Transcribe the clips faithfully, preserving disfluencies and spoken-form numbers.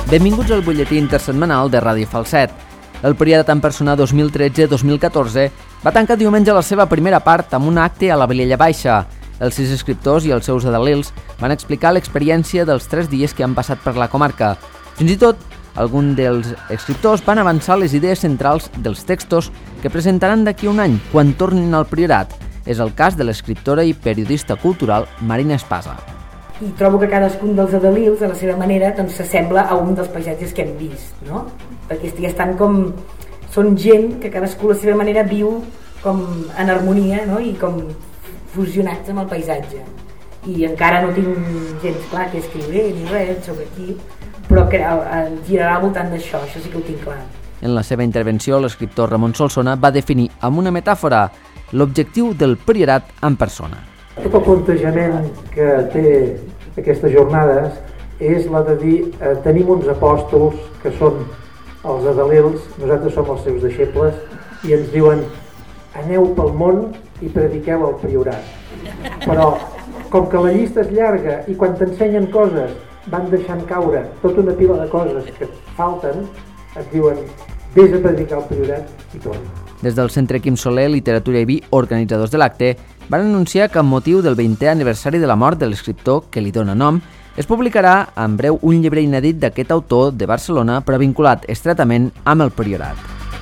Benvinguts al butlletí intersetmanal de Ràdio Falset. El període en persona dos mil tretze dos mil catorze va tancar diumenge la seva primera part amb un acte a la Vilella Baixa. Els sis escriptors i els seus adalils van explicar l'experiència dels tres dies que han passat per la comarca. Fins i tot, alguns dels escriptors van avançar les idees centrals dels textos que presentaran d'aquí un any, quan tornin al Priorat. És el cas de l'escriptora i periodista cultural Marina Espasa. I trobo que cadascun dels adalils, a la seva manera, doncs, s'assembla a un dels paisatges que hem vist, no? Perquè estan com... són gent que cadascú a la seva manera viu com en harmonia, no? I com fusionats amb el paisatge. I encara no tinc gens clar què escriuré ni res sobre aquí, però que girarà al voltant d'això, això sí que ho tinc clar. En la seva intervenció, l'escriptor Ramon Solsona va definir amb una metàfora l'objectiu del Priorat en persona. Tot el plantejament que té aquestes jornades és la de dir eh, tenim uns apòstols que són els adalils, nosaltres som els seus deixebles i ens diuen aneu pel món i prediqueu al Priorat. Però com que la llista és llarga i quan t'ensenyen coses van deixant caure tota una pila de coses que falten, et diuen vés a predicar al Priorat i torna. Des del Centre Quim Soler, Literatura i Vi, organitzadors de l'acte, van anunciar que amb motiu del vintè aniversari de la mort de l'escriptor que li dona nom, es publicarà en breu un llibre inèdit d'aquest autor de Barcelona, però vinculat estretament amb el Priorat.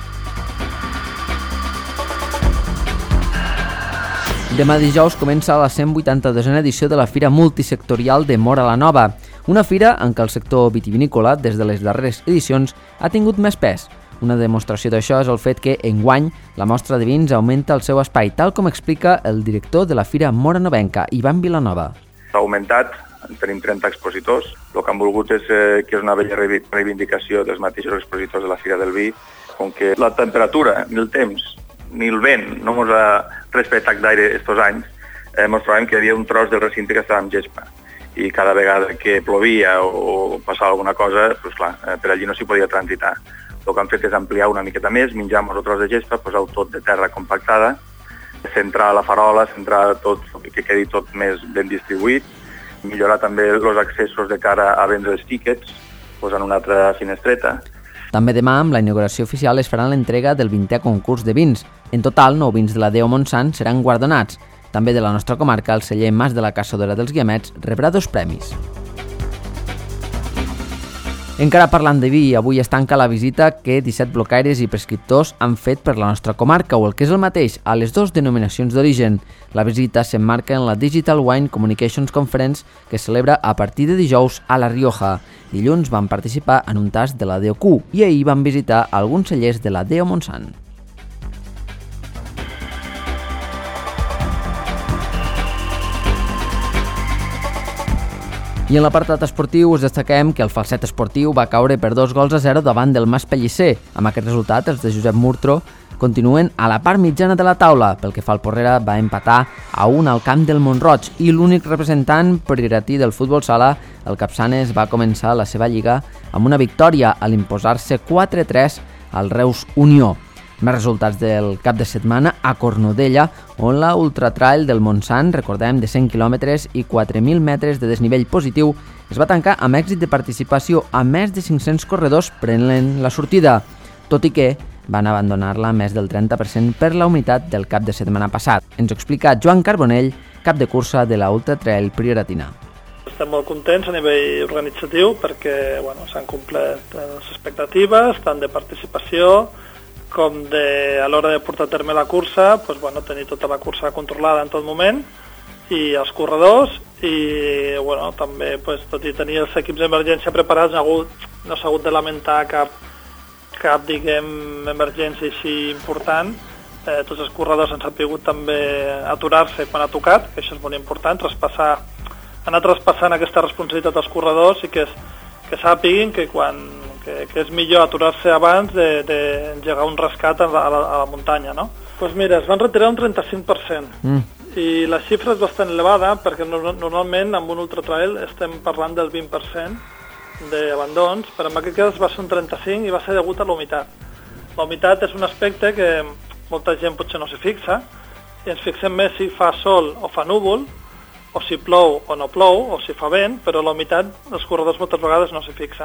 Demà dijous comença la cent vuitanta-dosena edició de la Fira Multisectorial de Móra la Nova, una fira en què el sector vitivinícola, des de les darreres edicions, ha tingut més pes. Una demostració d'això és el fet que, enguany, la mostra de vins augmenta el seu espai, tal com explica el director de la Fira Móra Novenca, Ivan Vilanova. S'ha augmentat, tenim trenta expositors. El que han volgut és eh, que és una bella reivindicació dels mateixos expositors de la Fira del Vi, com que la temperatura, ni el temps, ni el vent no ens ha respectat gaire estos anys, eh, ens trobem que hi havia un tros del recinte que estava amb gespa. I cada vegada que plovia o passava alguna cosa, doncs clar, eh, per allí no s'hi podia transitar. El que han fet és ampliar una miqueta més, menjar amb el tros de gespa, posar-ho tot de terra compactada, centrar la farola, centrar tot, que quedi tot més ben distribuït, millorar també els accessos de cara a vendre els tíquets, posant una altra finestreta. També demà, amb la inauguració oficial, es farà l'entrega del vintè concurs de vins. En total, nou vins de la Déu Montsant seran guardonats. També de la nostra comarca, el celler Mas de la Caçadora dels Guiamets rebrà dos premis. Encara parlant de vi, avui es tanca la visita que disset blocaires i prescriptors han fet per la nostra comarca, o el que és el mateix, a les dues denominacions d'origen. La visita s'emmarca en la Digital Wine Communications Conference que es celebra a partir de dijous a La Rioja. Dilluns van participar en un tast de la D O Q i ahir van visitar alguns cellers de la Déu Montsant. I en l'apartat esportiu us destaquem que el Falset Esportiu va caure per dos gols a zero davant del Mas Pellicer. Amb aquest resultat, els de Josep Murtro continuen a la part mitjana de la taula. Pel que fa al Porrera, va empatar a un al camp del Mont-roig i l'únic representant prioratí del futbol sala, el Capçanes, va començar la seva lliga amb una victòria a l'imposar-se quatre a tres al Reus Unió. Més resultats del cap de setmana a Cornudella, on la ultratrail del Montsant, recordem, de cent quilòmetres i quatre mil metres de desnivell positiu, es va tancar amb èxit de participació a més de cinc-cents corredors prenent la sortida, tot i que van abandonar-la més del trenta per cent per la humitat del cap de setmana passat. Ens ho explica Joan Carbonell, cap de cursa de la ultratrail prioratina. Estem molt contents a nivell organitzatiu perquè bueno, s'han complert les expectatives, tant de participació com de, a l'hora de portar a terme la cursa, doncs, bueno, tenir tota la cursa controlada en tot moment, i els corredors, i bueno, també, doncs, tot i tenir els equips d'emergència preparats, no, hagut, no s'ha hagut de lamentar cap, cap diguem, emergència així important. Eh, tots els corredors han sabut també aturar-se quan ha tocat, que això és molt important, traspassar, anar traspassant aquesta responsabilitat als corredors i que, que sàpiguin que quan Que, que és millor aturar-se abans d'engegar de, un rescat a la, a la, a la muntanya, no? Doncs pues mira, es van retirar un trenta-cinc per cent mm. i la xifra és bastant elevada perquè no, normalment amb un ultratrail estem parlant del vint per cent d'abandons, però en aquest cas va ser un trenta-cinc i va ser degut a la humitat. La humitat és un aspecte que molta gent potser no s'hi fixa i ens fixem més si fa sol o fa núvol, o si plou o no plou, o si fa vent, però la humitat els corredors moltes vegades no s'hi fixen.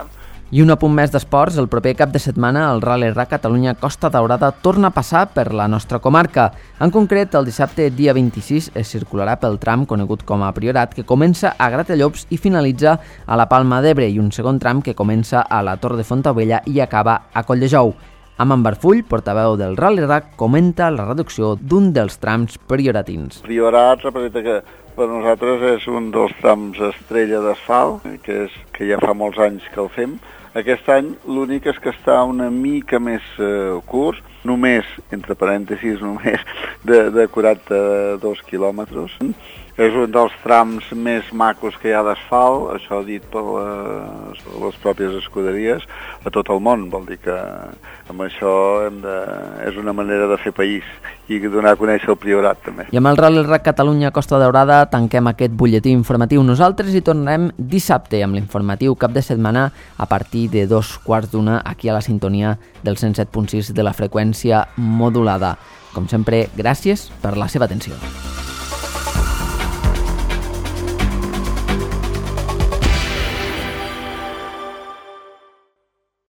I un apunt més d'esports, el proper cap de setmana el Rally Rac Catalunya Costa Daurada torna a passar per la nostra comarca. En concret, el dissabte dia vint-i-sis es circularà pel tram conegut com a Priorat, que comença a Gratallops i finalitza a la Palma d'Ebre, i un segon tram que comença a la Tor de Fontaubella i acaba a Colldejou. Amand Barfull, portaveu del Rally Rac, comenta la reducció d'un dels trams prioratins. Priorat representa que per nosaltres és un dels trams estrella d'asfalt, que, és, que ja fa molts anys que el fem. Aquest any l'únic és que està una mica més eh, curt, només, entre parèntesis, només de, de quaranta-dos quilòmetres. És un dels trams més macos que hi ha d'asfalt, això dit per les, les pròpies escuderies, a tot el món. Vol dir que amb això hem de, és una manera de fer país i donar a conèixer el Priorat també. I amb el Rally Rac Catalunya Costa Daurada tanquem aquest butlletí informatiu. Nosaltres hi tornarem dissabte amb l'informatiu cap de setmana a partir de dos quarts d'una aquí a la sintonia del cent set punt sis de la freqüència modulada. Com sempre, gràcies per la seva atenció.